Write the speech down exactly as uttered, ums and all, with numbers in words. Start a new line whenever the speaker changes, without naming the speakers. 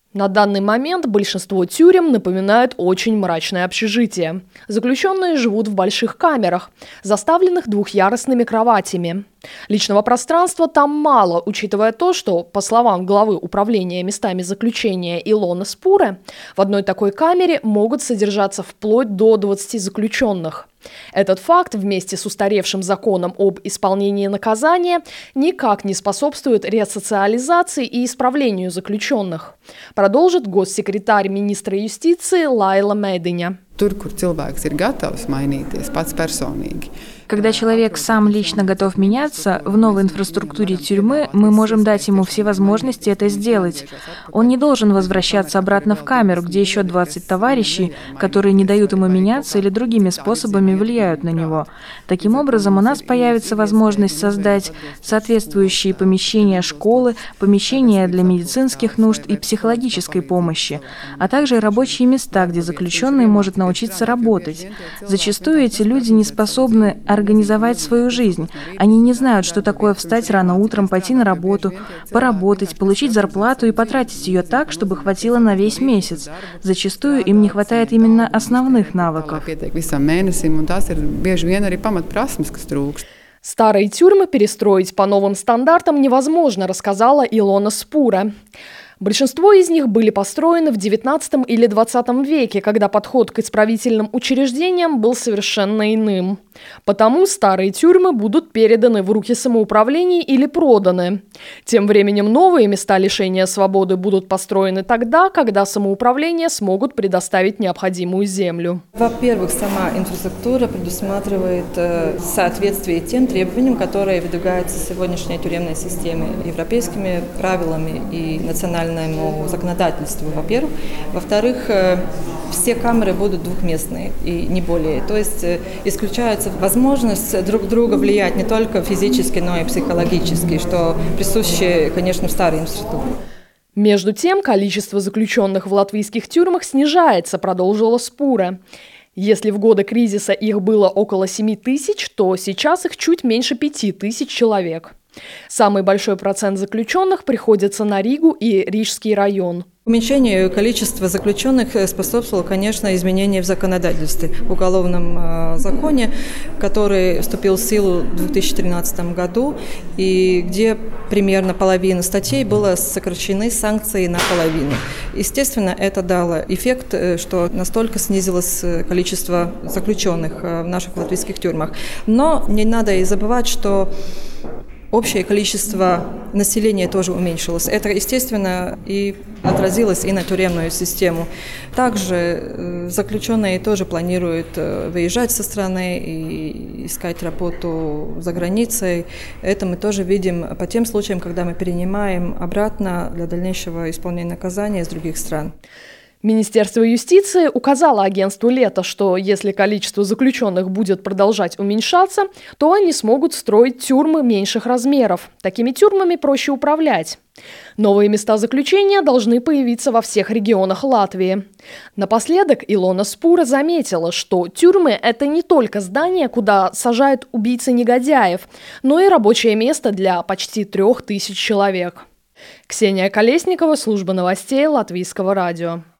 На данный момент большинство тюрем напоминают очень мрачное общежитие. Заключенные живут в больших камерах, заставленных двухъярусными кроватями. Личного пространства там мало, учитывая то, что, по словам главы управления местами заключения Илона Спуре, в одной такой камере могут содержаться вплоть до двадцати заключенных. Этот факт вместе с устаревшим законом об исполнении наказания никак не способствует ресоциализации и исправлению заключенных, продолжит госсекретарь министра юстиции Лайла Мединя.
Tur, kur cilvēks ir gatavs mainīties pats personīgi.
Когда человек сам лично готов меняться, в новой инфраструктуре тюрьмы мы можем дать ему все возможности это сделать. Он не должен возвращаться обратно в камеру, где еще двадцать товарищей, которые не дают ему меняться или другими способами влияют на него. Таким образом, у нас появится возможность создать соответствующие помещения школы, помещения для медицинских нужд и психологической помощи, а также рабочие места, где заключенный может научиться работать. Зачастую эти люди не способны организовать свою жизнь. Они не знают, что такое встать рано утром, пойти на работу, поработать, получить зарплату и потратить ее так, чтобы хватило на весь месяц. Зачастую им не хватает именно основных навыков.
Старые тюрьмы перестроить по новым стандартам невозможно, рассказала Илона Спуре. Большинство из них были построены в девятнадцатом или двадцатом веке, когда подход к исправительным учреждениям был совершенно иным. Потому старые тюрьмы будут переданы в руки самоуправлений или проданы. Тем временем новые места лишения свободы будут построены тогда, когда самоуправления смогут предоставить необходимую землю.
Во-первых, сама инфраструктура предусматривает э, соответствие тем требованиям, которые выдвигаются сегодняшней тюремной системе европейскими правилами и национальными законодательству, во-первых. Во-вторых, все камеры будут двухместные и не более. То есть исключается возможность друг друга влиять не только физически, но и психологически, что присуще, конечно, в старой инфраструктуре.
Между тем, количество заключенных в латвийских тюрьмах снижается, продолжила Спуре. Если в годы кризиса их было около семи тысяч, то сейчас их чуть меньше пяти тысяч человек. Самый большой процент заключенных приходится на Ригу и Рижский район.
Уменьшению количества заключенных способствовало, конечно, изменение в законодательстве, в уголовном э, законе, который вступил в силу в две тысячи тринадцатом году, и где примерно половина статей было сокращены санкции наполовину. Естественно, это дало эффект, что настолько снизилось количество заключенных в наших латвийских тюрьмах. Но не надо и забывать, что общее количество населения тоже уменьшилось. Это, естественно, и отразилось и на тюремную систему. Также заключенные тоже планируют выезжать со страны и искать работу за границей. Это мы тоже видим по тем случаям, когда мы перенимаем обратно для дальнейшего исполнения наказания из других стран.
Министерство юстиции указало агентству «Лето», что если количество заключенных будет продолжать уменьшаться, то они смогут строить тюрьмы меньших размеров. Такими тюрьмами проще управлять. Новые места заключения должны появиться во всех регионах Латвии. Напоследок Илона Спуре заметила, что тюрьмы – это не только здания, куда сажают убийцы-негодяев, но и рабочее место для почти трех тысяч человек. Ксения Колесникова, служба новостей Латвийского радио.